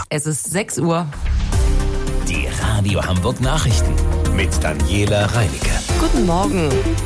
Hamburg. Es ist 6 Uhr. Die Radio Hamburg Nachrichten mit Daniela Reinicke. Guten Morgen.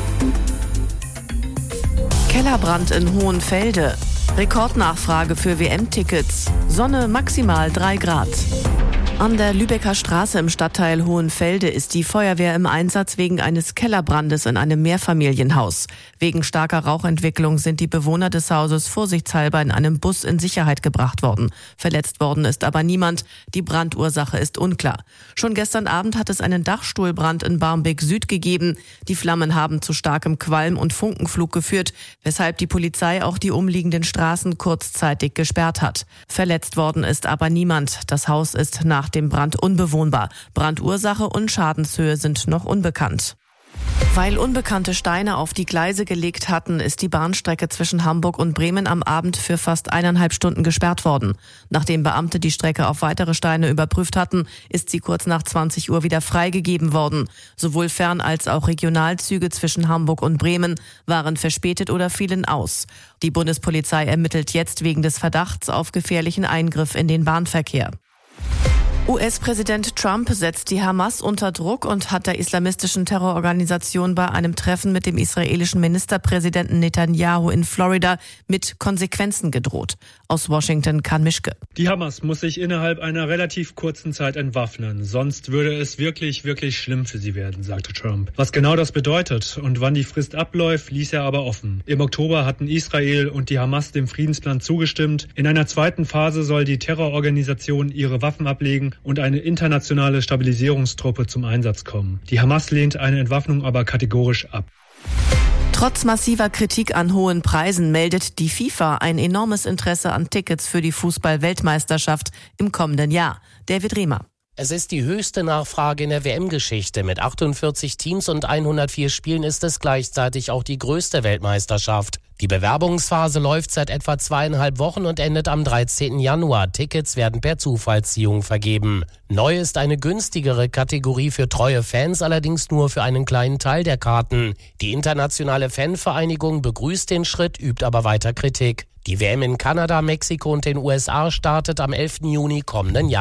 Kellerbrand in Hohenfelde. Rekordnachfrage für WM-Tickets. Sonne maximal 3 Grad. An der Lübecker Straße im Stadtteil Hohenfelde ist die Feuerwehr im Einsatz wegen eines Kellerbrandes in einem Mehrfamilienhaus. Wegen starker Rauchentwicklung sind die Bewohner des Hauses vorsichtshalber in einem Bus in Sicherheit gebracht worden. Verletzt worden ist aber niemand. Die Brandursache ist unklar. Schon gestern Abend hat es einen Dachstuhlbrand in Barmbek Süd gegeben. Die Flammen haben zu starkem Qualm und Funkenflug geführt, weshalb die Polizei auch die umliegenden Straßen kurzzeitig gesperrt hat. Verletzt worden ist aber niemand. Das Haus ist nach dem Brand unbewohnbar. Brandursache und Schadenshöhe sind noch unbekannt. Weil unbekannte Steine auf die Gleise gelegt hatten, ist die Bahnstrecke zwischen Hamburg und Bremen am Abend für fast 1,5 Stunden gesperrt worden. Nachdem Beamte die Strecke auf weitere Steine überprüft hatten, ist sie kurz nach 20 Uhr wieder freigegeben worden. Sowohl Fern- als auch Regionalzüge zwischen Hamburg und Bremen waren verspätet oder fielen aus. Die Bundespolizei ermittelt jetzt wegen des Verdachts auf gefährlichen Eingriff in den Bahnverkehr. US-Präsident Trump setzt die Hamas unter Druck und hat der islamistischen Terrororganisation bei einem Treffen mit dem israelischen Ministerpräsidenten Netanyahu in Florida mit Konsequenzen gedroht. Aus Washington, Kan Mischke. Die Hamas muss sich innerhalb einer relativ kurzen Zeit entwaffnen, sonst würde es wirklich, wirklich schlimm für sie werden, sagte Trump. Was genau das bedeutet und wann die Frist abläuft, ließ er aber offen. Im Oktober hatten Israel und die Hamas dem Friedensplan zugestimmt. In einer zweiten Phase soll die Terrororganisation ihre Waffen ablegen und eine internationale Stabilisierungstruppe zum Einsatz kommen. Die Hamas lehnt eine Entwaffnung aber kategorisch ab. Trotz massiver Kritik an hohen Preisen meldet die FIFA ein enormes Interesse an Tickets für die Fußball-Weltmeisterschaft im kommenden Jahr. David Riemer. Es ist die höchste Nachfrage in der WM-Geschichte. Mit 48 Teams und 104 Spielen ist es gleichzeitig auch die größte Weltmeisterschaft. Die Bewerbungsphase läuft seit etwa 2,5 Wochen und endet am 13. Januar. Tickets werden per Zufallsziehung vergeben. Neu ist eine günstigere Kategorie für treue Fans, allerdings nur für einen kleinen Teil der Karten. Die internationale Fanvereinigung begrüßt den Schritt, übt aber weiter Kritik. Die WM in Kanada, Mexiko und den USA startet am 11. Juni kommenden Jahr.